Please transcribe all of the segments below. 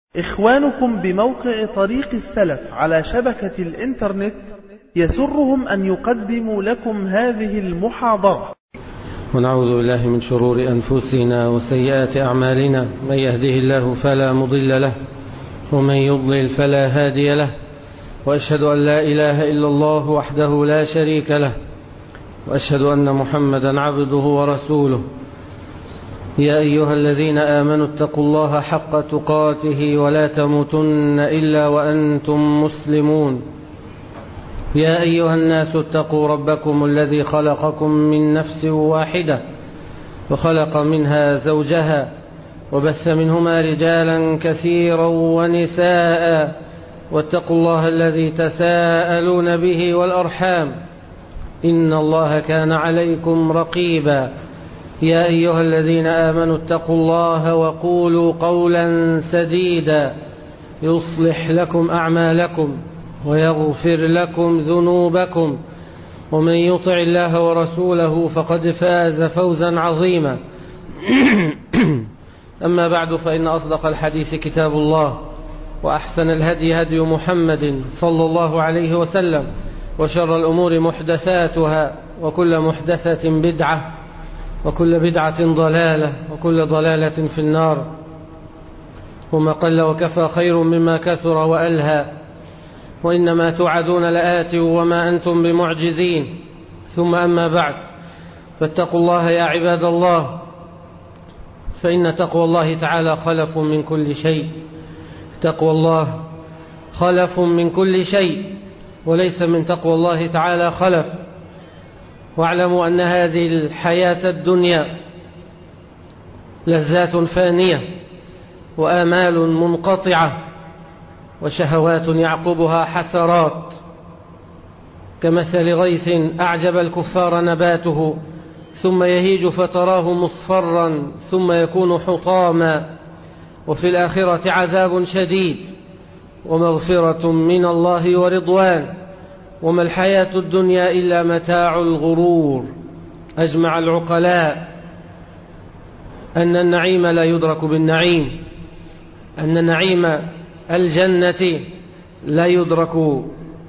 إخوانكم بموقع طريق السلف على شبكة الإنترنت يسرهم أن يقدموا لكم هذه المحاضرة. ونعوذ بالله من شرور أنفسنا وسيئات أعمالنا، من يهده الله فلا مضل له ومن يضلل فلا هادي له، وأشهد أن لا إله إلا الله وحده لا شريك له، وأشهد أن محمدا عبده ورسوله. يا أيها الذين آمنوا اتقوا الله حق تقاته ولا تموتن إلا وأنتم مسلمون. يا أيها الناس اتقوا ربكم الذي خلقكم من نفس واحدة وخلق منها زوجها وبث منهما رجالا كثيرا ونساء، واتقوا الله الذي تساءلون به والأرحام إن الله كان عليكم رقيبا. يا أيها الذين آمنوا اتقوا الله وقولوا قولا سديدا يصلح لكم أعمالكم ويغفر لكم ذنوبكم، ومن يطع الله ورسوله فقد فاز فوزا عظيما. أما بعد، فإن أصدق الحديث كتاب الله، وأحسن الهدي هدي محمد صلى الله عليه وسلم، وشر الأمور محدثاتها، وكل محدثة بدعة، وكل بدعة ضلالة، وكل ضلالة في النار. وما قل وكفى خير مما كثر وألهى، وإنما توعدون لآت وما أنتم بمعجزين. ثم أما بعد، فاتقوا الله يا عباد الله، فإن تقوى الله تعالى خلف من كل شيء. تقوى الله خلف من كل شيء، وليس من تقوى الله تعالى خلف. واعلموا أن هذه الحياة الدنيا لذات فانية، وآمال منقطعة، وشهوات يعقبها حسرات، كمثل غيث أعجب الكفار نباته ثم يهيج فتراه مصفرا ثم يكون حطاما، وفي الآخرة عذاب شديد ومغفرة من الله ورضوان، وما الحياة الدنيا إلا متاع الغرور. أجمع العقلاء أن النعيم لا يدرك بالنعيم، أن نعيم الجنة لا يدرك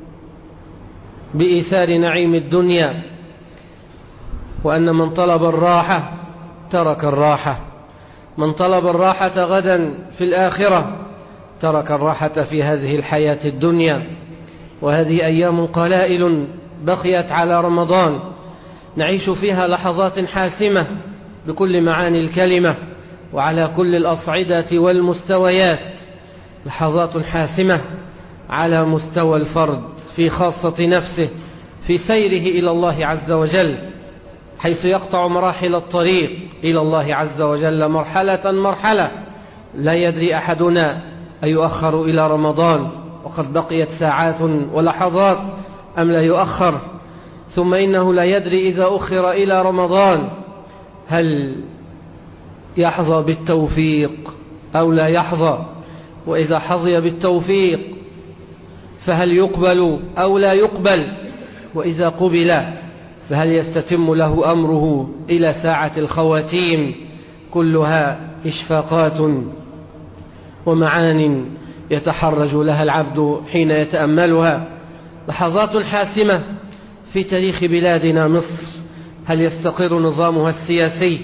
بإيثار نعيم الدنيا، وأن من طلب الراحة ترك الراحة، من طلب الراحة غدا في الآخرة ترك الراحة في هذه الحياة الدنيا. وهذه أيام قلائل بقيت على رمضان، نعيش فيها لحظات حاسمة بكل معاني الكلمة وعلى كل الأصعدة والمستويات، لحظات حاسمة على مستوى الفرد في خاصة نفسه في سيره إلى الله عز وجل، حيث يقطع مراحل الطريق إلى الله عز وجل مرحلة مرحلة. لا يدري أحدنا أيؤخر إلى رمضان وقد بقيت ساعات ولحظات أم لا يؤخر، ثم إنه لا يدري إذا أخر إلى رمضان هل يحظى بالتوفيق أو لا يحظى، وإذا حظي بالتوفيق فهل يقبل أو لا يقبل، وإذا قبل فهل يستتم له أمره إلى ساعة الخواتيم. كلها إشفاقات ومعان يتحرج لها العبد حين يتأملها. لحظات حاسمة في تاريخ بلادنا مصر، هل يستقر نظامها السياسي،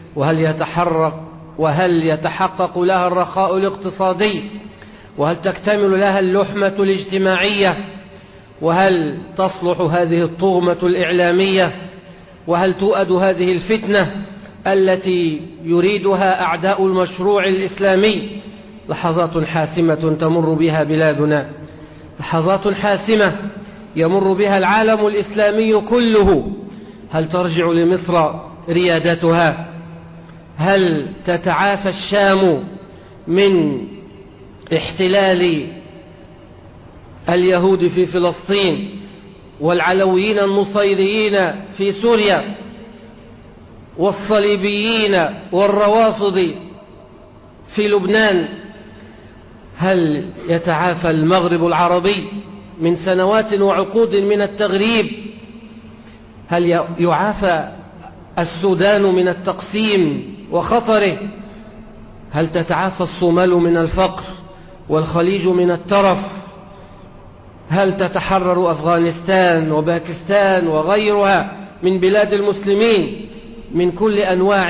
وهل يتحقق لها الرخاء الاقتصادي، وهل تكتمل لها اللحمة الاجتماعية، وهل تصلح هذه الطغمة الإعلامية، وهل تؤد هذه الفتنة التي يريدها أعداء المشروع الإسلامي. لحظات حاسمة تمر بها بلادنا، لحظات حاسمة يمر بها العالم الإسلامي كله. هل ترجع لمصر ريادتها؟ هل تتعافى الشام من احتلال اليهود في فلسطين والعلويين النصيريين في سوريا والصليبيين والروافض في لبنان؟ هل يتعافى المغرب العربي من سنوات وعقود من التغريب؟ هل يعافى السودان من التقسيم وخطره؟ هل تتعافى الصومال من الفقر والخليج من الترف. هل تتحرر أفغانستان وباكستان وغيرها من بلاد المسلمين من كل أنواع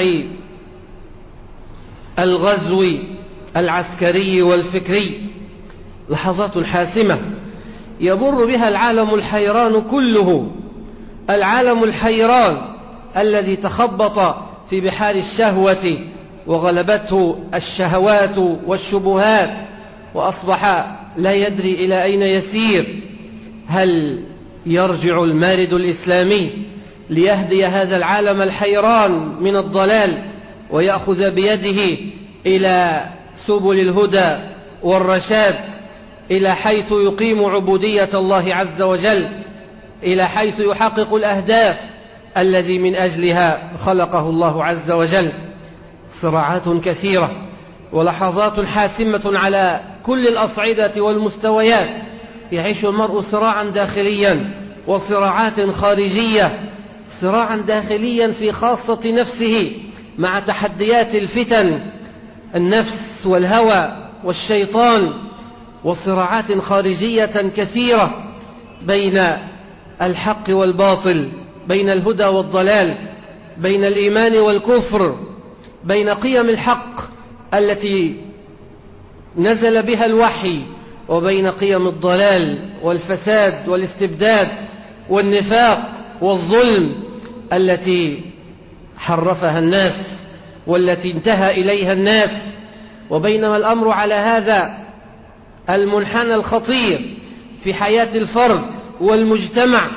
الغزو العسكري والفكري. لحظات حاسمة يمر بها العالم الحيران كله، العالم الحيران الذي تخبط في بحار الشهوة وغلبته الشهوات والشبهات وأصبح لا يدري إلى أين يسير. هل يرجع المارد الإسلامي ليهدي هذا العالم الحيران من الضلال ويأخذ بيده إلى سبل الهدى والرشاد، إلى حيث يقيم عبودية الله عز وجل، إلى حيث يحقق الأهداف الذي من أجلها خلقه الله عز وجل؟ صراعات كثيرة ولحظات حاسمة على كل الأصعدة والمستويات. يعيش المرء صراعا داخليا وصراعات خارجية. صراعا داخليا في خاصة نفسه مع تحديات الفتن، النفس والهوى والشيطان، وصراعات خارجية كثيرة بين الحق والباطل، بين الهدى والضلال، بين الإيمان والكفر، بين قيم الحق التي نزل بها الوحي وبين قيم الضلال والفساد والاستبداد والنفاق والظلم التي حرفها الناس والتي انتهى إليها الناس. وبينما الأمر على هذا المنحنى الخطير في حياة الفرد والمجتمع،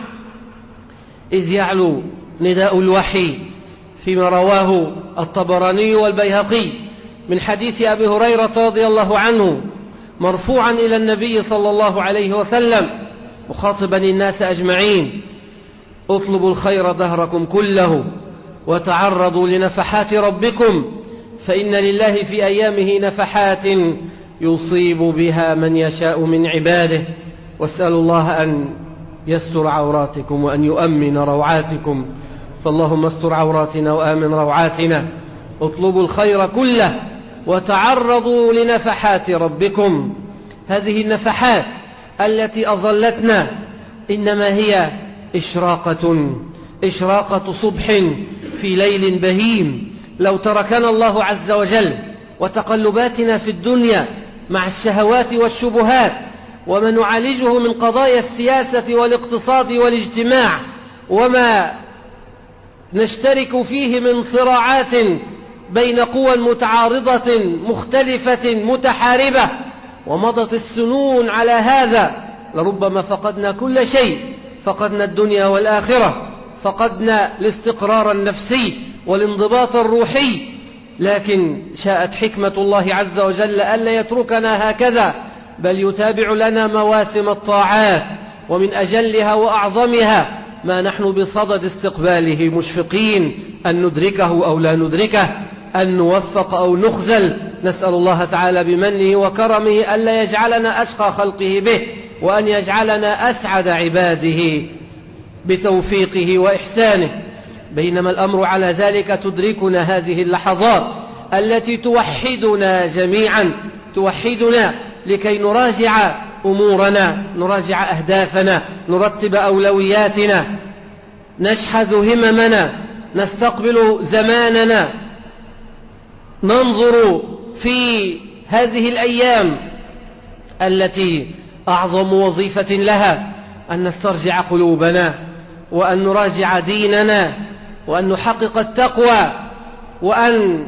إذ يعلو نداء الوحي فيما رواه الطبراني والبيهقي من حديث أبي هريرة رضي الله عنه مرفوعا إلى النبي صلى الله عليه وسلم مخاطبا الناس أجمعين: اطلبوا الخير دهركم كله وتعرضوا لنفحات ربكم، فإن لله في أيامه نفحات يصيب بها من يشاء من عباده، واسألوا الله أن يستر عوراتكم وأن يؤمن روعاتكم، فاللهم استر عوراتنا وآمن روعاتنا. اطلبوا الخير كله وتعرضوا لنفحات ربكم. هذه النفحات التي أظلتنا إنما هي إشراقة صبح في ليل بهيم. لو تركنا الله عز وجل وتقلباتنا في الدنيا مع الشهوات والشبهات وما نعالجه من قضايا السياسة والاقتصاد والاجتماع وما نشترك فيه من صراعات بين قوى متعارضة مختلفة متحاربة، ومضت السنون على هذا، لربما فقدنا كل شيء. فقدنا الدنيا والآخرة، فقدنا الاستقرار النفسي والانضباط الروحي. لكن شاءت حكمة الله عز وجل ألا يتركنا هكذا، بل يتابع لنا مواسم الطاعات، ومن أجلها وأعظمها ما نحن بصدد استقباله مشفقين أن ندركه أو لا ندركه، أن نوفق أو نخزل. نسأل الله تعالى بمنه وكرمه ألا يجعلنا أشقى خلقه به، وأن يجعلنا أسعد عباده بتوفيقه وإحسانه. بينما الأمر على ذلك تدركنا هذه اللحظات التي توحدنا جميعا، توحدنا لكي نراجع أمورنا، نراجع أهدافنا، نرتب أولوياتنا، نشحذ هممنا، نستقبل زماننا، ننظر في هذه الأيام التي أعظم وظيفة لها أن نسترجع قلوبنا، وأن نراجع ديننا، وأن نحقق التقوى، وأن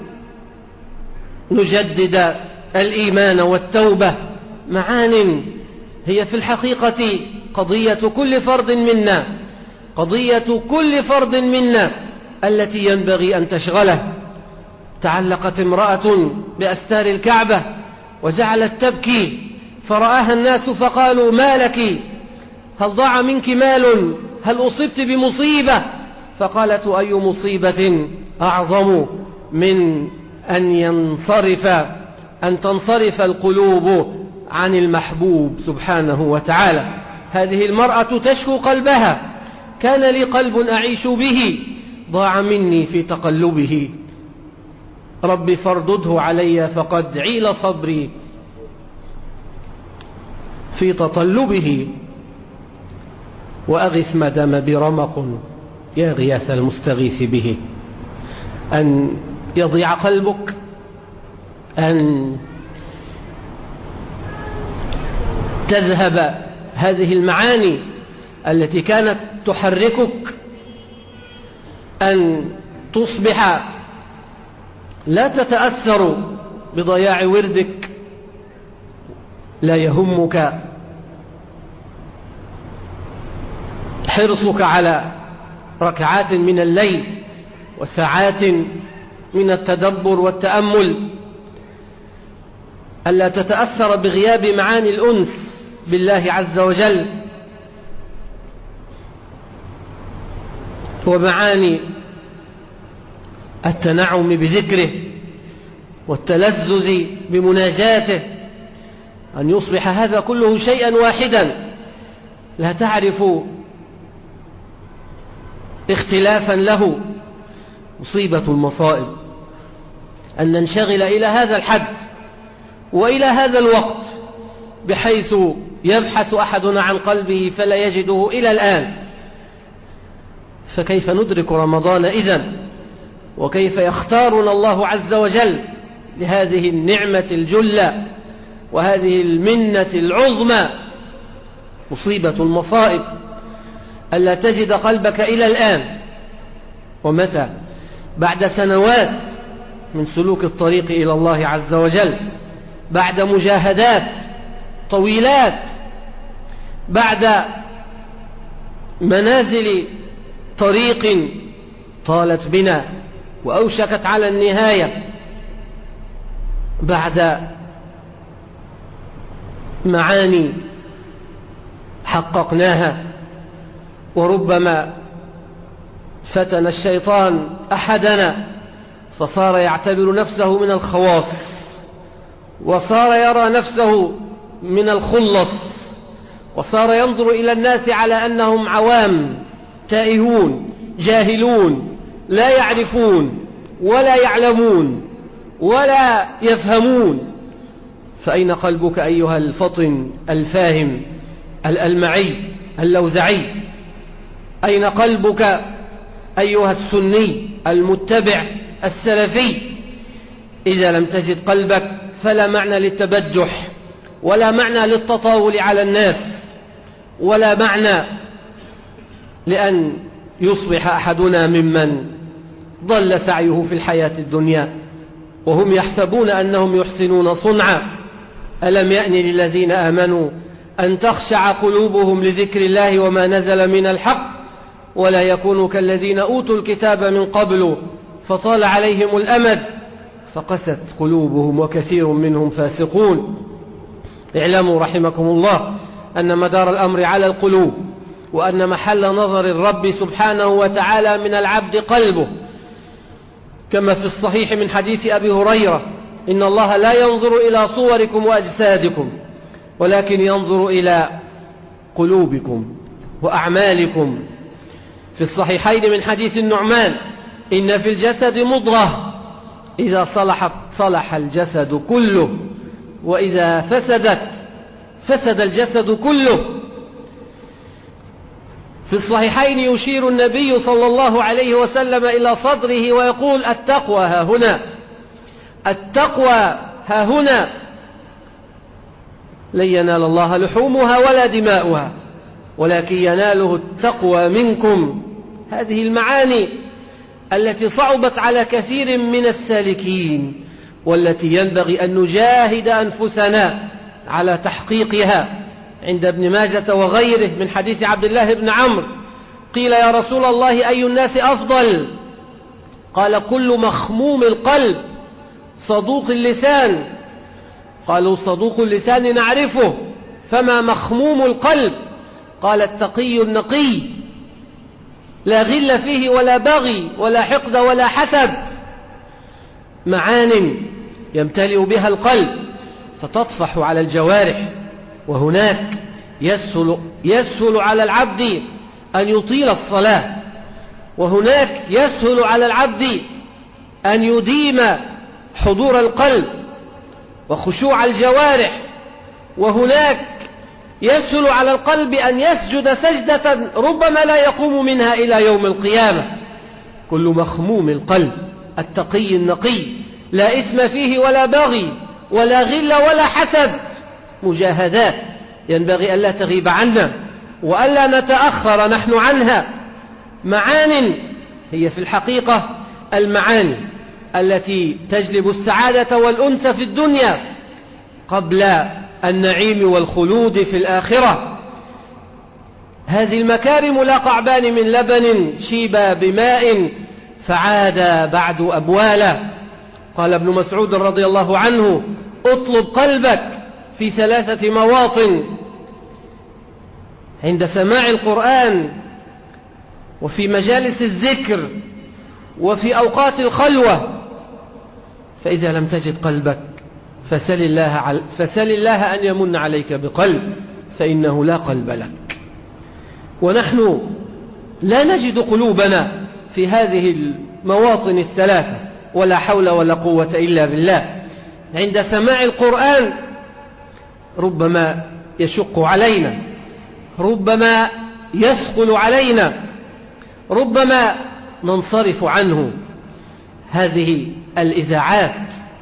نجدد الإيمان والتوبة. معان هي في الحقيقة قضية كل فرد منا، قضية كل فرد منا التي ينبغي أن تشغله. تعلقت امرأة بأستار الكعبة وجعلت تبكي، فرآها الناس فقالوا: ما لك؟ هل ضاع منك مال؟ هل أصبت بمصيبة؟ فقالت: أي مصيبة أعظم من أن تنصرف القلوب عن المحبوب سبحانه وتعالى. هذه المرأة تشكو قلبها: كان لي قلب أعيش به، ضاع مني في تقلبه، رب فاردده علي فقد عيل صبري. في تطلبه. وأغث ما دام برمق يا غياث المستغيث به. أن يضيع قلبك، أن تذهب هذه المعاني التي كانت تحركك، أن تصبح لا تتأثر بضياع وردك، لا يهمك حرصك على ركعات من الليل وساعات من التدبر والتأمل، ألا تتأثر بغياب معاني الأنس بالله عز وجل ومعاني التنعم بذكره والتلذذ بمناجاته، أن يصبح هذا كله شيئا واحدا لا تعرف اختلافا له. مصيبة المصائب أن ننشغل إلى هذا الحد وإلى هذا الوقت بحيث يبحث أحدنا عن قلبه فلا يجده إلى الآن. فكيف ندرك رمضان إذن؟ وكيف يختارنا الله عز وجل لهذه النعمة الجلة وهذه المنة العظمى؟ مصيبة المصائب ألا تجد قلبك إلى الآن. ومتى؟ بعد سنوات من سلوك الطريق إلى الله عز وجل، بعد مجاهدات طويلات، بعد منازل طريق طالت بنا وأوشكت على النهاية، بعد معاني حققناها. وربما فتن الشيطان أحدنا فصار يعتبر نفسه من الخواص، وصار يرى نفسه من الخلص، وصار ينظر إلى الناس على أنهم عوام تائهون جاهلون لا يعرفون ولا يعلمون ولا يفهمون. فأين قلبك أيها الفطن الفاهم الألمعي اللوزعي؟ أين قلبك أيها السني المتبع السلفي؟ إذا لم تجد قلبك فلا معنى للتبجح، ولا معنى للتطاول على الناس، ولا معنى لأن يصبح أحدنا ممن ضل سعيه في الحياة الدنيا وهم يحسبون أنهم يحسنون صنعا. ألم يأن للذين آمنوا أن تخشع قلوبهم لذكر الله وما نزل من الحق ولا يكونوا كالذين أوتوا الكتاب من قبل فطال عليهم الأمد فقست قلوبهم وكثير منهم فاسقون. اعلموا رحمكم الله أن مدار الأمر على القلوب، وأن محل نظر الرب سبحانه وتعالى من العبد قلبه، كما في الصحيح من حديث أبي هريرة: إن الله لا ينظر إلى صوركم وأجسادكم ولكن ينظر إلى قلوبكم وأعمالكم. في الصحيحين من حديث النعمان: إن في الجسد مضغة إذا صلحت صلح الجسد كله وإذا فسدت فسد الجسد كله. في الصحيحين يشير النبي صلى الله عليه وسلم إلى صدره ويقول: التقوى ها هنا، التقوى ها هنا، لن ينال الله لحومها ولا دماؤها ولكن يناله التقوى منكم. هذه المعاني التي صعبت على كثير من السالكين والتي ينبغي أن نجاهد أنفسنا على تحقيقها. عند ابن ماجة وغيره من حديث عبد الله بن عمرو قيل: يا رسول الله أي الناس أفضل؟ قال: كل مخموم القلب صدوق اللسان. قالوا: صدوق اللسان نعرفه، فما مخموم القلب؟ قال: التقي النقي، لا غل فيه ولا بغي ولا حقد ولا حسد. معان يمتلئ بها القلب فتطفح على الجوارح. وهناك يسهل على العبد أن يطيل الصلاة، وهناك يسهل على العبد أن يديم حضور القلب وخشوع الجوارح، وهناك يسهل على القلب أن يسجد سجدة ربما لا يقوم منها إلى يوم القيامة. كل مخموم القلب التقي النقي لا إثم فيه ولا بغي ولا غل ولا حسد، مجاهدات ينبغي ألا تغيب عنا وألا نتأخر نحن عنها. معان هي في الحقيقة المعاني التي تجلب السعادة والأنس في الدنيا قبل النعيم والخلود في الآخرة. هذه المكارم لا قعبان من لبن شيبا بماء فعاد بعد أبوالا. قال ابن مسعود رضي الله عنه: اطلب قلبك في 3 مواطن: عند سماع القرآن، وفي مجالس الذكر، وفي أوقات الخلوة. فإذا لم تجد قلبك فسل الله أن يمن عليك بقلب، فإنه لا قلب لك. ونحن لا نجد قلوبنا في هذه المواطن 3، ولا حول ولا قوة إلا بالله. عند سماع القرآن ربما يشق علينا، ربما يثقل علينا، ربما ننصرف عنه. هذه الإذاعات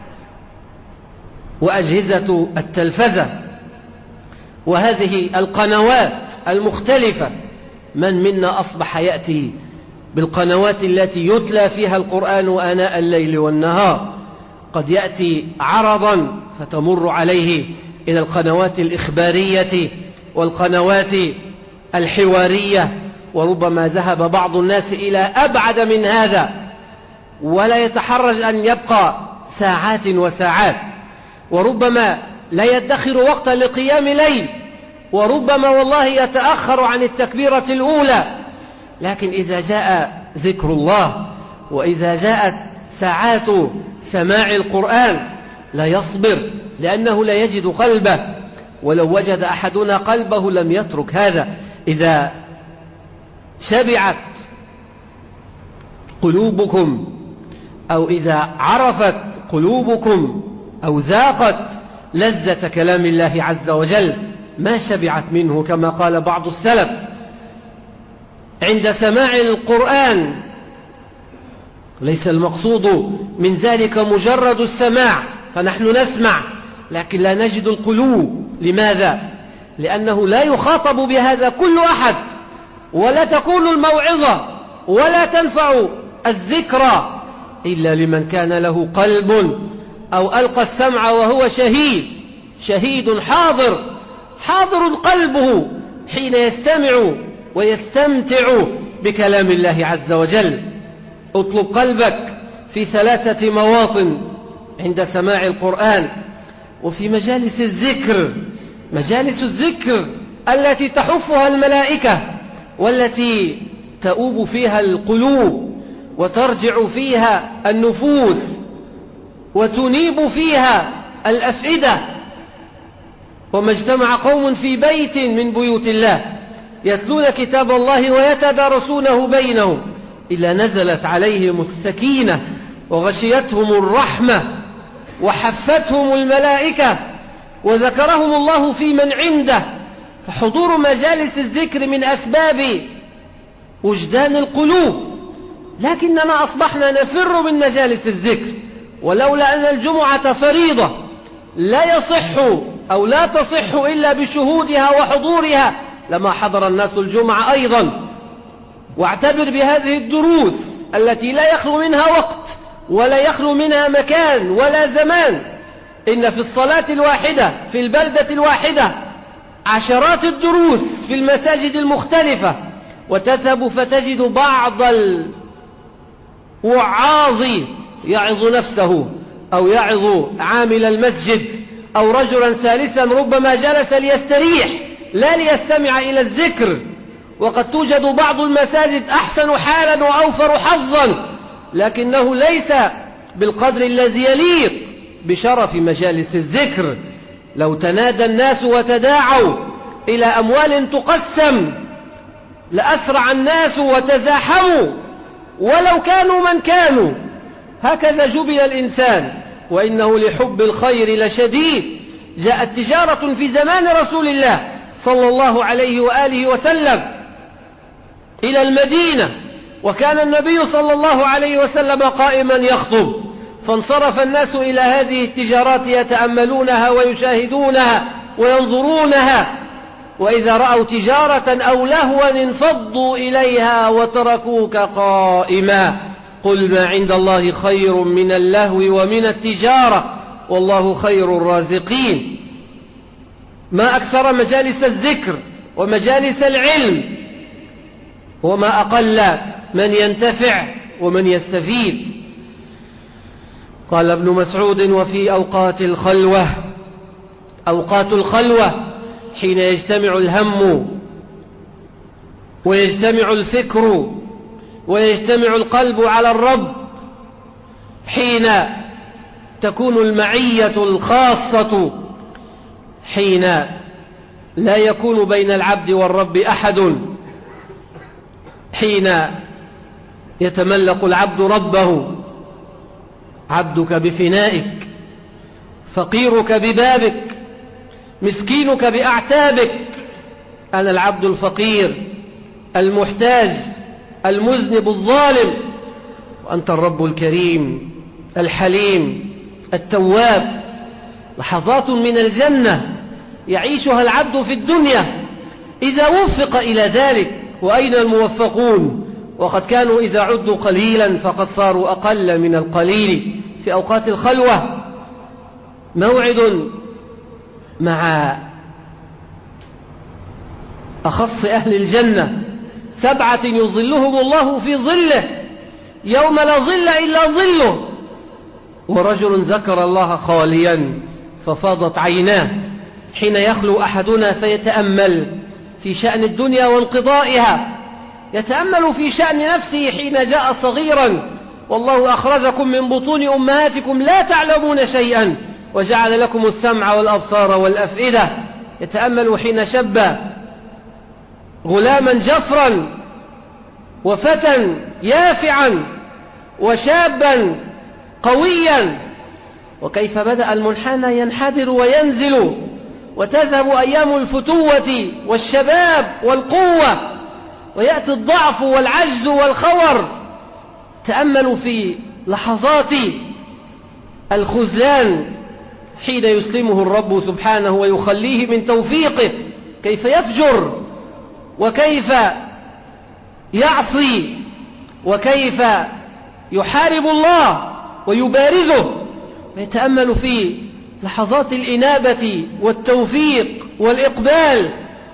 وأجهزة التلفزة وهذه القنوات المختلفة، من منا أصبح يأتي بالقنوات التي يتلى فيها القرآن آناء الليل والنهار؟ قد يأتي عرضا فتمر عليه إلى القنوات الإخبارية والقنوات الحوارية، وربما ذهب بعض الناس إلى أبعد من هذا ولا يتحرج أن يبقى ساعات وساعات، وربما لا يدخر وقتا لقيام ليل، وربما والله يتأخر عن التكبيرة الأولى. لكن إذا جاء ذكر الله وإذا جاءت ساعات سماع القرآن لا يصبر، لأنه لا يجد قلبه. ولو وجد أحدنا قلبه لم يترك هذا. إذا شبعت قلوبكم أو إذا عرفت قلوبكم أو ذاقت لذة كلام الله عز وجل ما شبعت منه، كما قال بعض السلف. عند سماع القرآن ليس المقصود من ذلك مجرد السماع، فنحن نسمع لكن لا نجد القلوب. لماذا؟ لأنه لا يخاطب بهذا كل أحد، ولا تكون الموعظة ولا تنفع الذكرى إلا لمن كان له قلب أو ألقى السمع وهو شهيد حاضر قلبه حين يستمع ويستمتع بكلام الله عز وجل. اطلب قلبك في 3 مواطن: عند سماع القرآن، وفي مجالس الذكر، مجالس الذكر التي تحفها الملائكة والتي تؤوب فيها القلوب وترجع فيها النفوس وتنيب فيها الأفئدة. وما اجتمع قوم في بيت من بيوت الله يتلون كتاب الله ويتدارسونه بينهم إلا نزلت عليهم السكينة وغشيتهم الرحمة وحفتهم الملائكة وذكرهم الله في من عنده. فحضور مجالس الذكر من أسباب وجدان القلوب، لكننا أصبحنا نفر من مجالس الذكر، ولولا أن الجمعة فريضة لا يصح أو لا تصح إلا بشهودها وحضورها لما حضر الناس الجمعة أيضا. واعتبر بهذه الدروس التي لا يخلو منها وقت ولا يخلو منها مكان ولا زمان. إن في الصلاة الواحدة في البلدة الواحدة عشرات الدروس في المساجد المختلفة، وتذهب فتجد بعض الوعاظ يعظ نفسه أو يعظ عامل المسجد أو رجلا ثالثا ربما جلس ليستريح لا ليستمع إلى الذكر. وقد توجد بعض المساجد أحسن حالا وأوفر حظا، لكنه ليس بالقدر الذي يليق بشرف مجالس الذكر. لو تنادى الناس وتداعوا إلى أموال تقسم لأسرع الناس وتزاحموا ولو كانوا من كانوا. هكذا جبل الإنسان، وإنه لحب الخير لشديد. جاءت تجارة في زمان رسول الله صلى الله عليه وآله وسلم إلى المدينة، وكان النبي صلى الله عليه وسلم قائما يخطب، فانصرف الناس إلى هذه التجارات يتأملونها ويشاهدونها وينظرونها، وإذا رأوا تجارة أو لهوا انفضوا إليها وتركوك قائما. قل ما عند الله خير من اللهو ومن التجارة والله خير الرازقين. ما أكثر مجالس الذكر ومجالس العلم، وما أقل من ينتفع ومن يستفيد. قال ابن مسعود: وفي أوقات الخلوة، أوقات الخلوة حين يجتمع الهم ويجتمع الفكر ويجتمع القلب على الرب، حين تكون المعية الخاصة، حين لا يكون بين العبد والرب أحد، حين يتملق العبد ربه. عبدك بفنائك، فقيرك ببابك، مسكينك بأعتابك. أنا العبد الفقير المحتاج المذنب الظالم، وأنت الرب الكريم الحليم التواب. لحظات من الجنة يعيشها العبد في الدنيا إذا وفق إلى ذلك. وأين الموفقون؟ وقد كانوا إذا عدوا قليلا فقد صاروا أقل من القليل. في أوقات الخلوة موعد مع أخص أهل الجنة، 7 يظلهم الله في ظله يوم لا ظل إلا ظله. ورجل ذكر الله خاليا ففاضت عيناه. حين يخلو أحدنا فيتأمل في شأن الدنيا وانقضائها، يتأمل في شأن نفسه حين جاء صغيرا: والله أخرجكم من بطون أمهاتكم لا تعلمون شيئا وجعل لكم السمع والأبصار والأفئدة. يتأمل حين شب غلاما جفرا وفتى يافعا وشابا قويا، وكيف بدأ المنحنى ينحدر وينزل، وتذهب أيام الفتوة والشباب والقوة، ويأتي الضعف والعجز والخور. تأملوا في لحظات الخذلان حين يسلمه الرب سبحانه ويخليه من توفيقه، كيف يفجر وكيف يعصي وكيف يحارب الله ويبارزه. ويتأمل في لحظات الإنابة والتوفيق والإقبال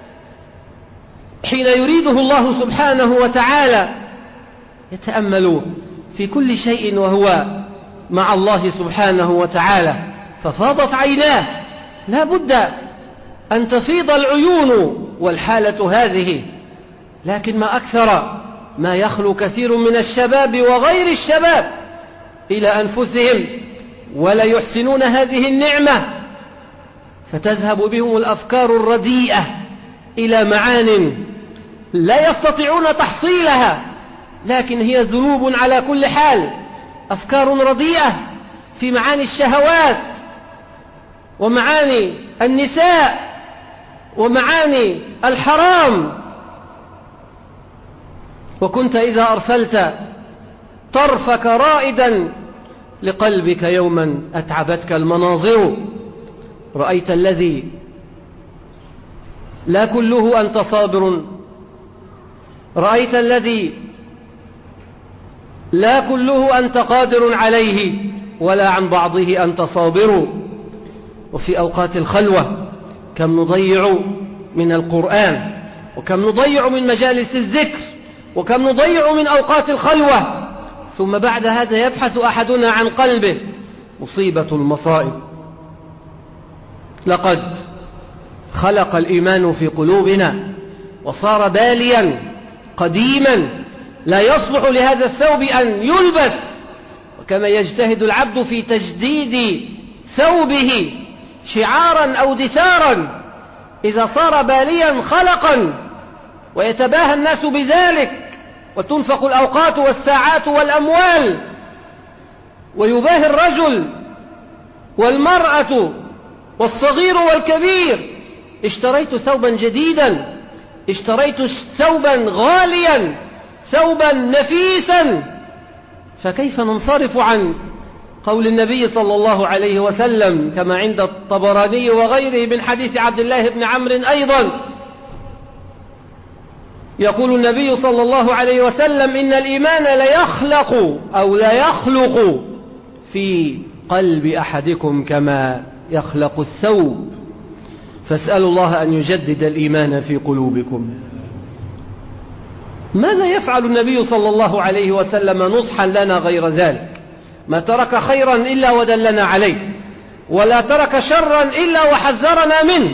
حين يريده الله سبحانه وتعالى. يتأمل في كل شيء وهو مع الله سبحانه وتعالى. ففاضت عيناه، لا بد أن تفيض العيون والحالة هذه. لكن ما أكثر ما يخلو كثير من الشباب وغير الشباب إلى أنفسهم ولا يحسنون هذه النعمة، فتذهب بهم الأفكار الرديئة إلى معان لا يستطيعون تحصيلها، لكن هي ذنوب على كل حال. أفكار رديئة في معاني الشهوات ومعاني النساء ومعاني الحرام. وكنت إذا أرسلت طرفك رائدا لقلبك يوما أتعبتك المناظر، رأيت الذي لا كله أنت صابر، رأيت الذي لا كله أنت قادر عليه ولا عن بعضه أنت صابر. وفي أوقات الخلوة كم نضيع من القرآن، وكم نضيع من مجالس الذكر، وكم نضيع من أوقات الخلوة، ثم بعد هذا يبحث أحدنا عن قلبه. مصيبة المصائب. لقد خلق الإيمان في قلوبنا وصار باليا قديما لا يصلح لهذا الثوب أن يلبس. وكما يجتهد العبد في تجديد ثوبه شعارا أو دثارا، إذا صار باليا خلقا ويتباهى الناس بذلك، وتنفق الأوقات والساعات والأموال، ويباهي الرجل والمرأة والصغير والكبير اشتريت ثوبا جديدا، اشتريت ثوبا غاليا، ثوبا نفيسا، فكيف ننصرف عن قول النبي صلى الله عليه وسلم كما عند الطبراني وغيره من حديث عبد الله بن عمرو أيضا، يقول النبي صلى الله عليه وسلم: إن الإيمان ليخلق أو لا يخلق في قلب أحدكم كما يخلق الثوب، فاسألوا الله أن يجدد الإيمان في قلوبكم. ماذا يفعل النبي صلى الله عليه وسلم نصحا لنا غير ذلك؟ ما ترك خيرا إلا ودلنا عليه، ولا ترك شرا إلا وحذرنا منه.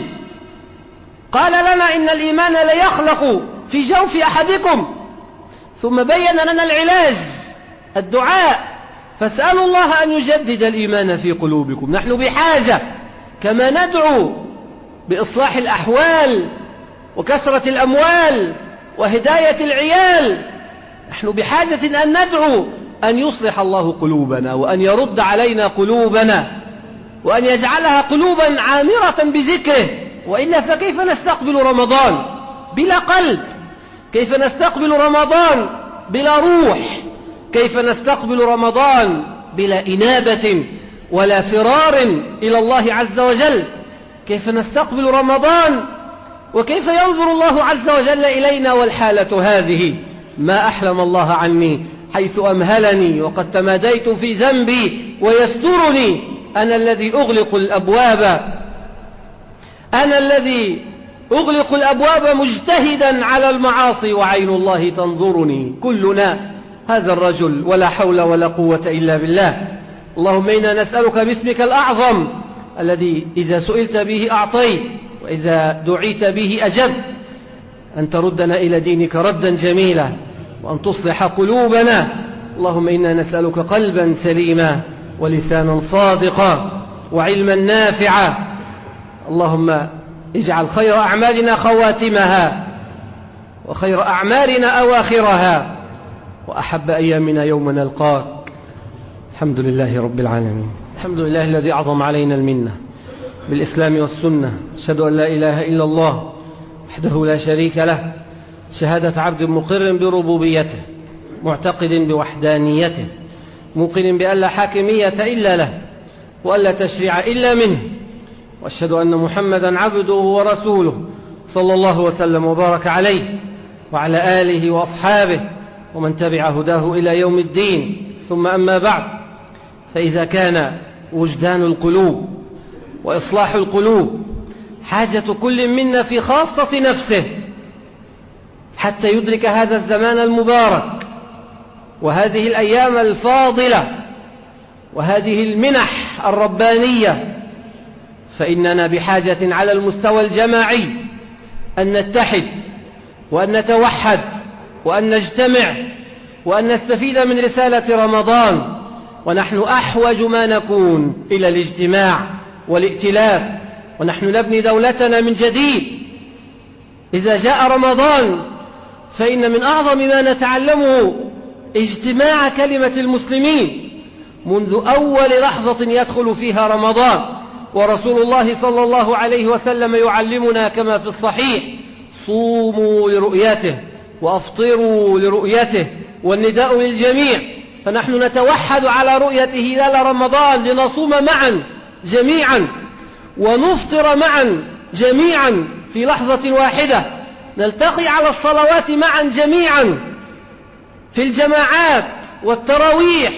قال لنا: إن الإيمان ليخلق في جوف أحدكم، ثم بين لنا العلاج، الدعاء: فاسألوا الله أن يجدد الإيمان في قلوبكم. نحن بحاجة كما ندعو بإصلاح الأحوال وكثرة الأموال وهداية العيال، نحن بحاجة أن ندعو أن يصلح الله قلوبنا، وأن يرد علينا قلوبنا، وأن يجعلها قلوبا عامرة بذكره. وإلا فكيف نستقبل رمضان بلا قلب؟ كيف نستقبل رمضان بلا روح؟ كيف نستقبل رمضان بلا إنابة ولا فرار إلى الله عز وجل؟ كيف نستقبل رمضان وكيف ينظر الله عز وجل إلينا والحالة هذه؟ ما أحلم الله عني حيث أمهلني وقد تماديت في ذنبي ويسترني. أنا الذي أغلق الأبواب، أنا الذي أغلق الأبواب مجتهدا على المعاصي وعين الله تنظرني. كلنا هذا الرجل، ولا حول ولا قوة إلا بالله. اللهم إنا نسألك باسمك الأعظم الذي إذا سئلت به أعطيت وإذا دعيت به أجبت، أن تردنا إلى دينك ردا جميلا، وأن تصلح قلوبنا. اللهم إنا نسألك قلبا سليما ولسانا صادقا وعلما نافعا. اللهم اجعل خير أعمالنا خواتمها، وخير أعمالنا أواخرها، وأحب أيامنا يوم نلقاك. الحمد لله رب العالمين. الحمد لله الذي أعظم علينا المنة بالإسلام والسنة. أشهد أن لا إله إلا الله وحده لا شريك له، شهادة عبد مقر بربوبيته معتقد بوحدانيته موقن بأن لا حاكمية إلا له وأن لا تشريع إلا منه، وأشهد أن محمدا عبده ورسوله صلى الله وسلم وبارك عليه وعلى آله وأصحابه ومن تبع هداه إلى يوم الدين. ثم أما بعد، فإذا كان وجدان القلوب وإصلاح القلوب حاجة كل منا في خاصة نفسه حتى يدرك هذا الزمان المبارك وهذه الأيام الفاضلة وهذه المنح الربانية، فإننا بحاجة على المستوى الجماعي أن نتحد وأن نتوحد وأن نجتمع وأن نستفيد من رسالة رمضان، ونحن أحوج ما نكون إلى الاجتماع والائتلاف، ونحن نبني دولتنا من جديد. إذا جاء رمضان فإن من أعظم ما نتعلمه اجتماع كلمة المسلمين منذ أول لحظة يدخل فيها رمضان. ورسول الله صلى الله عليه وسلم يعلمنا كما في الصحيح: صوموا لرؤيته وأفطروا لرؤيته، والنداء للجميع. فنحن نتوحد على رؤية هلال رمضان لنصوم معا جميعا ونفطر معا جميعا في لحظة واحدة، نلتقي على الصلوات معا جميعا في الجماعات والتراويح،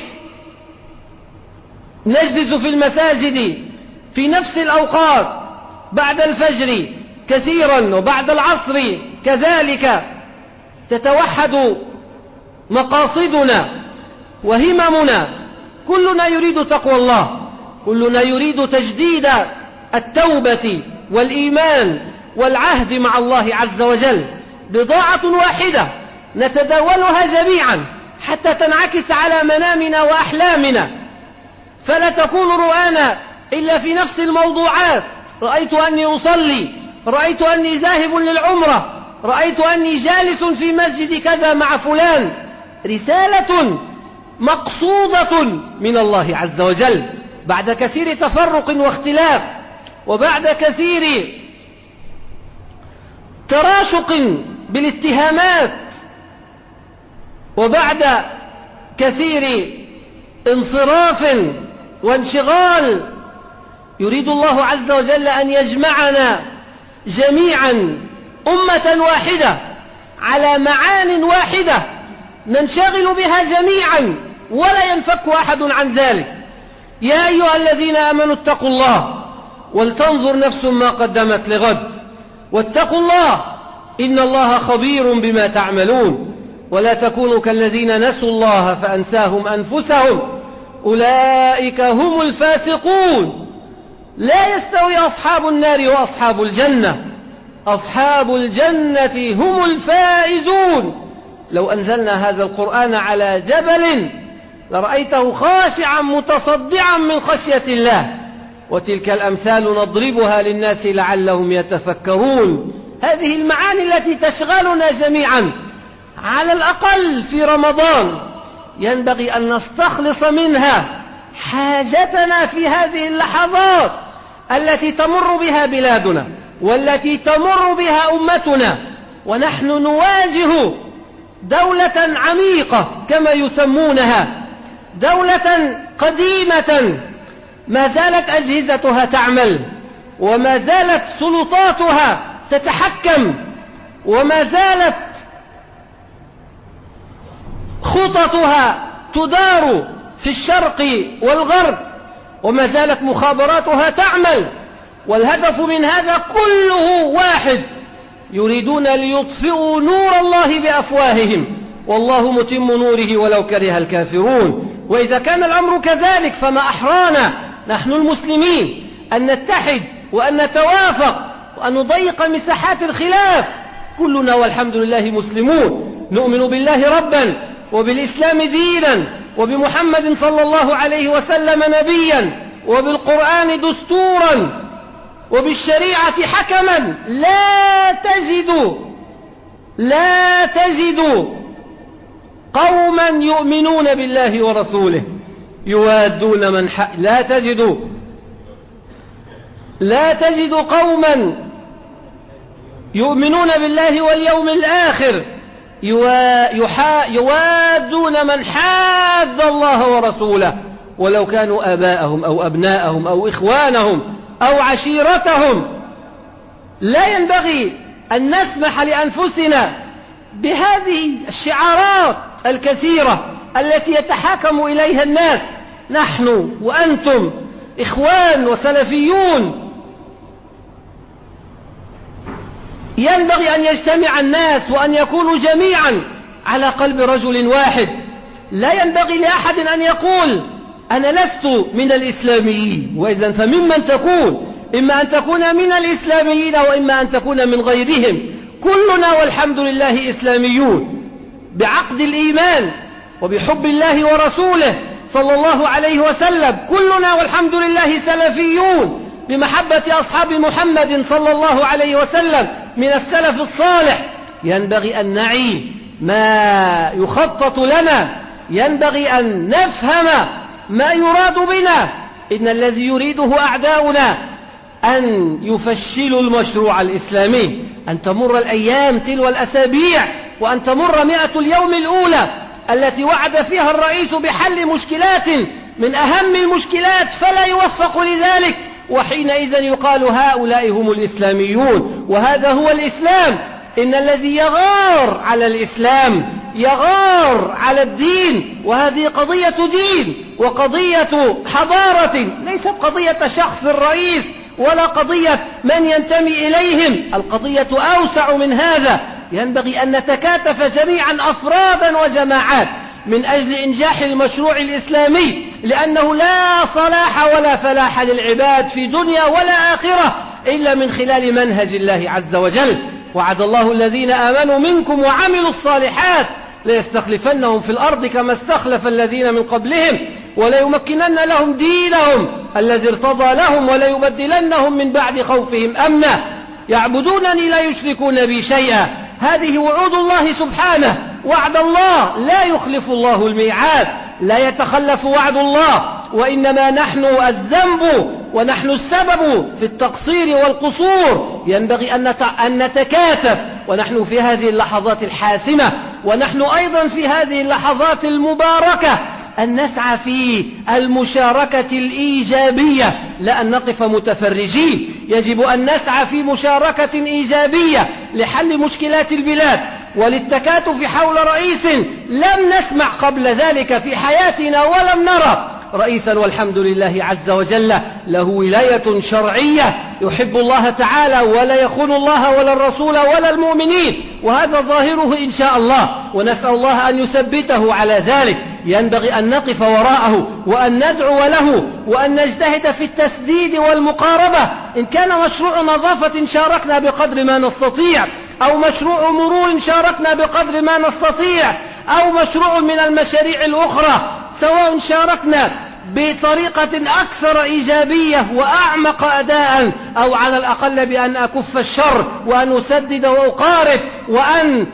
نجلس في المساجد في نفس الأوقات بعد الفجر كثيرا وبعد العصر كذلك، تتوحد مقاصدنا وهممنا. كلنا يريد تقوى الله، كلنا يريد تجديد التوبة والإيمان والعهد مع الله عز وجل. بضاعة واحدة نتداولها جميعا حتى تنعكس على منامنا وأحلامنا، فلا تكون رؤانا إلا في نفس الموضوعات: رأيت أني أصلي، رأيت أني ذاهب للعمرة، رأيت أني جالس في مسجد كذا مع فلان. رسالة مقصودة من الله عز وجل بعد كثير تفرق واختلاف، وبعد كثير تراشق بالاتهامات، وبعد كثير انصراف وانشغال يريد الله عز وجل أن يجمعنا جميعا أمة واحدة على معان واحدة ننشغل بها جميعا ولا ينفك أحد عن ذلك. يا أيها الذين آمنوا اتقوا الله ولتنظر نفس ما قدمت لغد واتقوا الله إن الله خبير بما تعملون ولا تكونوا كالذين نسوا الله فأنساهم أنفسهم أولئك هم الفاسقون. لا يستوي أصحاب النار وأصحاب الجنة، أصحاب الجنة هم الفائزون. لو أنزلنا هذا القرآن على جبل لرأيته خاشعا متصدعا من خشية الله. وتلك الأمثال نضربها للناس لعلهم يتفكرون. هذه المعاني التي تشغلنا جميعا على الأقل في رمضان ينبغي أن نستخلص منها حاجتنا في هذه اللحظات التي تمر بها بلادنا والتي تمر بها أمتنا، ونحن نواجه دولة عميقة كما يسمونها، دولة قديمة ما زالت أجهزتها تعمل وما زالت سلطاتها تتحكم وما زالت خططها تدار في الشرق والغرب وما زالت مخابراتها تعمل، والهدف من هذا كله واحد: يريدون ليطفئوا نور الله بأفواههم والله متم نوره ولو كره الكافرون. وإذا كان الأمر كذلك فما أحرانا نحن المسلمين أن نتحد وأن نتوافق وأن نضيق مساحات الخلاف. كلنا والحمد لله مسلمون، نؤمن بالله ربا وبالإسلام دينا وبمحمد صلى الله عليه وسلم نبيا وبالقرآن دستورا وبالشريعة حكما. لا تجد قوما يؤمنون بالله ورسوله يوادون من لا تجد قوما يؤمنون بالله واليوم الآخر يوادون من حاد الله ورسوله ولو كانوا آباءهم أو أبناءهم أو إخوانهم أو عشيرتهم. لا ينبغي أن نسمح لأنفسنا بهذه الشعارات الكثيرة التي يتحاكم إليها الناس. نحن وأنتم إخوان وسلفيون. ينبغي أن يجتمع الناس وأن يكونوا جميعا على قلب رجل واحد. لا ينبغي لأحد أن يقول أنا لست من الإسلاميين، وإذا فممن تكون؟ إما أن تكون من الإسلاميين وإما أن تكون من غيرهم. كلنا والحمد لله إسلاميون بعقد الإيمان وبحب الله ورسوله صلى الله عليه وسلم. كلنا والحمد لله سلفيون بمحبة أصحاب محمد صلى الله عليه وسلم من السلف الصالح. ينبغي أن نعي ما يخطط لنا، ينبغي أن نفهم ما يراد بنا. إن الذي يريده أعداؤنا أن يفشلوا المشروع الإسلامي، أن تمر الأيام تلو الأسابيع وأن تمر 100 اليوم الأولى التي وعد فيها الرئيس بحل مشكلات من أهم المشكلات فلا يوفق لذلك، وحينئذ يقال هؤلاء هم الإسلاميون وهذا هو الإسلام. إن الذي يغار على الإسلام يغار على الدين، وهذه قضية دين وقضية حضارة، ليست قضية شخص الرئيس ولا قضية من ينتمي إليهم. القضية أوسع من هذا. ينبغي أن نتكاتف جميعا أفرادا وجماعات من أجل إنجاح المشروع الإسلامي، لأنه لا صلاح ولا فلاح للعباد في دنيا ولا آخرة إلا من خلال منهج الله عز وجل. وعد الله الذين آمنوا منكم وعملوا الصالحات ليستخلفنهم في الأرض كما استخلف الذين من قبلهم وليمكنن لهم دينهم الذي ارتضى لهم وليبدلنهم من بعد خوفهم أمنا يعبدونني لا يشركون بي شيئا. هذه وعود الله سبحانه، وعد الله لا يخلف الله الميعاد، لا يتخلف وعد الله. وإنما نحن الذنب ونحن السبب في التقصير والقصور. ينبغي أن نتكاتف ونحن في هذه اللحظات الحاسمة، ونحن أيضا في هذه اللحظات المباركة، أن نسعى في المشاركة الإيجابية، لا أن نقف متفرجين. يجب أن نسعى في مشاركة إيجابية لحل مشكلات البلاد وللتكاتف حول رئيس لم نسمع قبل ذلك في حياتنا ولم نرى رئيسا، والحمد لله عز وجل له ولاية شرعية، يحب الله تعالى ولا يخون الله ولا الرسول ولا المؤمنين، وهذا ظاهره إن شاء الله، ونسأل الله أن يثبته على ذلك. ينبغي أن نقف وراءه وأن ندعو له وأن نجتهد في التسديد والمقاربة. إن كان مشروع نظافة شاركنا بقدر ما نستطيع، أو مشروع مرور شاركنا بقدر ما نستطيع، أو مشروع من المشاريع الأخرى، سواء شاركنا بطريقة أكثر إيجابية وأعمق أداء، أو على الأقل بأن أكف الشر وأن أسدد وأقارب وأن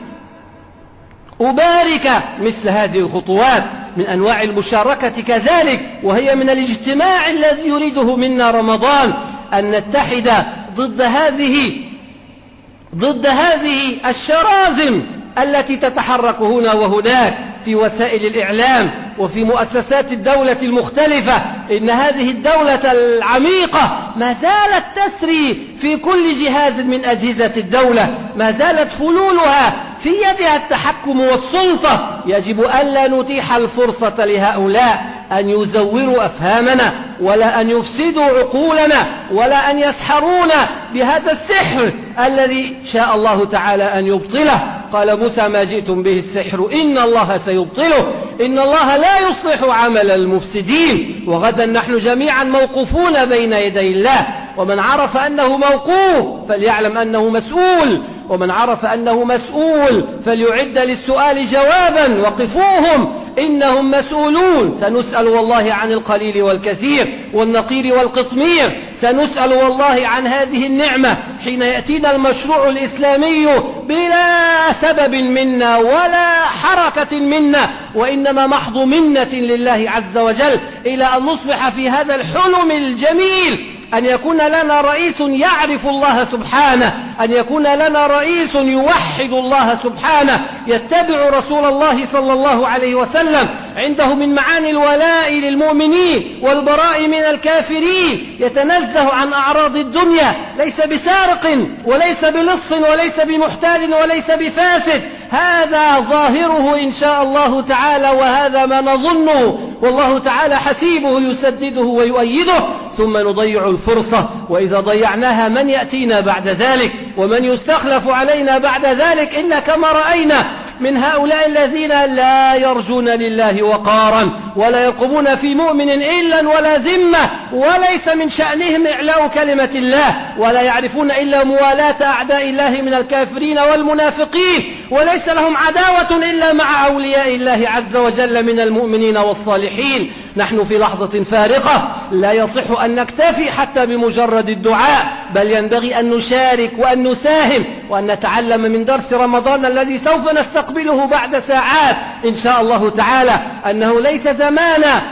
أبارك مثل هذه الخطوات من أنواع المشاركة كذلك، وهي من الاجتماع الذي يريده منا رمضان، أن نتحد ضد هذه الشرازم التي تتحرك هنا وهناك في وسائل الإعلام وفي مؤسسات الدولة المختلفة. إن هذه الدولة العميقة ما زالت تسري في كل جهاز من أجهزة الدولة، ما زالت فلولها في يدها التحكم والسلطة. يجب ألا نتيح الفرصة لهؤلاء أن يزوروا أفهامنا، ولا أن يفسدوا عقولنا، ولا أن يسحرونا بهذا السحر الذي شاء الله تعالى أن يبطله. قال موسى: ما جئتم به السحر إن الله سيبطله، إن الله لا يصلح عمل المفسدين. وغدا نحن جميعا موقوفون بين يدي الله، ومن عرف أنه موقوف فليعلم أنه مسؤول، ومن عرف أنه مسؤول فليعد للسؤال جوابا. وقفوهم إنهم مسؤولون. سنسأل والله عن القليل والكثير والنقير والقطمير، سنسأل والله عن هذه النعمة حين يأتينا المشروع الإسلامي بلا سبب منا ولا حركة منا، وإنما محض منة لله عز وجل، إلى أن نصبح في هذا الحلم الجميل، أن يكون لنا رئيس يعرف الله سبحانه، أن يكون لنا رئيس يوحد الله سبحانه، يتبع رسول الله صلى الله عليه وسلم، عنده من معاني الولاء للمؤمنين والبراء من الكافرين، يتنزه عن أعراض الدنيا، ليس بسارق وليس بلص وليس بمحتال وليس بفاسد. هذا ظاهره إن شاء الله تعالى، وهذا ما نظنه، والله تعالى حسيبه يسدده ويؤيده. ثم نضيع الفرصة، وإذا ضيعناها من يأتينا بعد ذلك ومن يستخلف علينا بعد ذلك، إلا كما رأينا من هؤلاء الذين لا يرجون لله وقارا ولا يقومون في مؤمن إلا ولا ذمة، وليس من شأنهم إعلاء كلمة الله، ولا يعرفون إلا موالاة أعداء الله من الكافرين والمنافقين، وليس لهم عداوة إلا مع أولياء الله عز وجل من المؤمنين والصالحين. نحن في لحظة فارقة، لا يصح أن نكتفي حتى بمجرد الدعاء، بل ينبغي أن نشارك وأن نساهم وأن نتعلم من درس رمضان الذي سوف نستقبله بعد ساعات إن شاء الله تعالى، أنه ليس زمان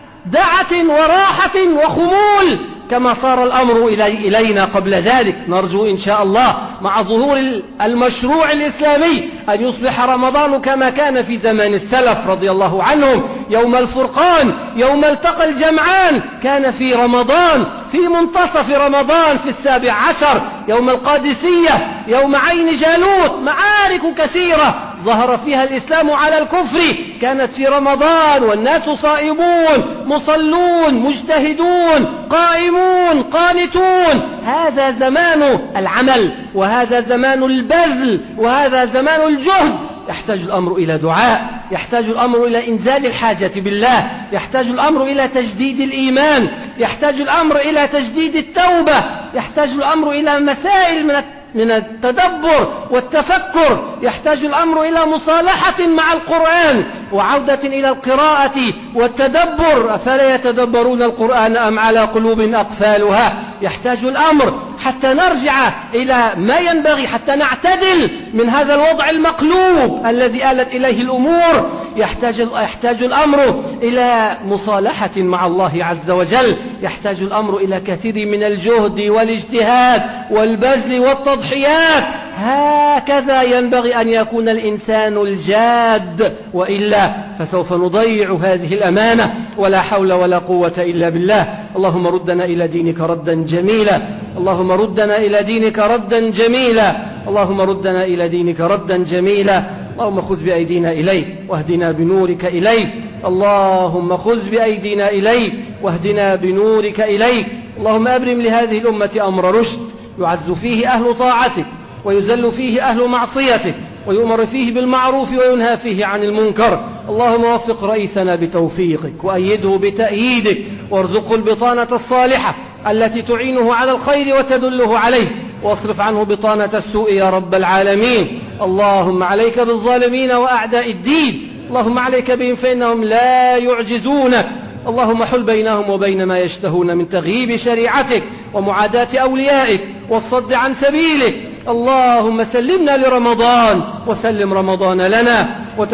دعة وراحة وخمول كما صار الأمر إلينا قبل ذلك. نرجو إن شاء الله مع ظهور المشروع الإسلامي أن يصبح رمضان كما كان في زمان السلف رضي الله عنهم، يوم الفرقان، يوم التقى الجمعان، كان في رمضان، في منتصف رمضان، في 17، يوم القادسية، يوم عين جالوت، معارك كثيرة ظهر فيها الإسلام على الكفر، كانت في رمضان، والناس صائمون مصلون مجتهدون قائمون قانتون. هذا زمان العمل، وهذا زمان البذل، وهذا زمان الجهد. يحتاج الأمر إلى دعاء، يحتاج الأمر إلى إنزال الحاجة بالله، يحتاج الأمر إلى تجديد الإيمان، يحتاج الأمر إلى تجديد التوبة، يحتاج الأمر إلى مسائل من التدبر والتفكر، يحتاج الأمر إلى مصالحة مع القرآن وعودة إلى القراءة والتدبر. أفلا يتدبرون القرآن أم على قلوب أقفالها؟ يحتاج الأمر حتى نرجع إلى ما ينبغي، حتى نعتدل من هذا الوضع المقلوب الذي آلت إليه الأمور. يحتاج الأمر إلى مصالحة مع الله عز وجل، يحتاج الأمر إلى كثير من الجهد والاجتهاد والبذل والتضحيات. هكذا ينبغي أن يكون الإنسان الجاد، وإلا فسوف نضيع هذه الأمانة، ولا حول ولا قوة إلا بالله. اللهم ردنا إلى دينك ردا جميلا، اللهم ردنا إلى دينك ردا جميلا، اللهم ردنا إلى دينك ردا جميلا. اللهم خذ بأيدينا إليك واهدنا بنورك إليك، اللهم خذ بأيدينا إليك واهدنا بنورك إليك. اللهم أبرم لهذه الأمة أمر رشد، يعز فيه أهل طاعتك ويذل فيه أهل معصيتك، ويؤمر فيه بالمعروف وينهى فيه عن المنكر. اللهم وفق رئيسنا بتوفيقك وأيده بتأييدك، وارزقه البطانة الصالحة التي تعينه على الخير وتدله عليه، واصرف عنه بطانة السوء يا رب العالمين. اللهم عليك بالظالمين وأعداء الدين، اللهم عليك بهم فإنهم لا يعجزونك. اللهم حل بينهم وبين ما يشتهون من تغييب شريعتك ومعاداة أوليائك والصد عن سبيلك. اللهم سلمنا لرمضان وسلم رمضان لنا،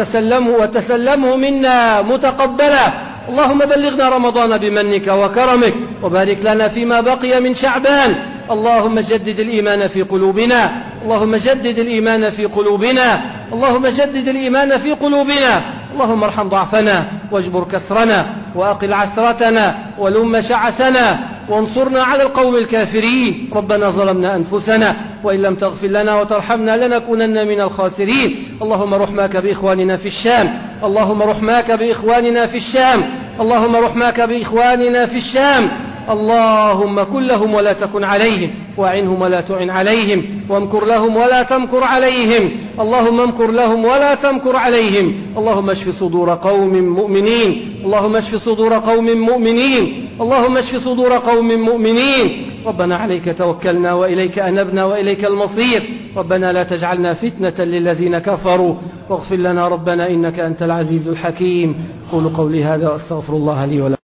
وتسلمه منا متقبلا. اللهم بلغنا رمضان بمنك وكرمك، وبارك لنا فيما بقي من شعبان. اللهم جدد الإيمان في قلوبنا، اللهم جدد الإيمان في قلوبنا، اللهم جدد الإيمان في قلوبنا. اللهم ارحم ضعفنا واجبر كسرنا وأقل عثرتنا ولم شعثنا، وانصرنا على القوم الكافرين. ربنا ظلمنا أنفسنا وإن لم تغفر لنا وترحمنا لنكونن من الخاسرين. اللهم رحماك بإخواننا في الشام، اللهم رحماك بإخواننا في الشام، اللهم رحماك بإخواننا في الشام. اللهم كن لهم ولا تكن عليهم، وأعنهم ولا تعن عليهم، وامكر لهم ولا تمكر عليهم. اللهم امكر لهم ولا تمكر عليهم. اللهم اشف صدور قوم مؤمنين، اللهم اشف صدور قوم مؤمنين، اللهم اشف صدور قوم مؤمنين. ربنا عليك توكلنا وإليك أنبنا وإليك المصير. ربنا لا تجعلنا فتنة للذين كفروا، واغفر لنا ربنا إنك أنت العزيز الحكيم. قولوا قولي هذا وأستغفر الله لي ولكم.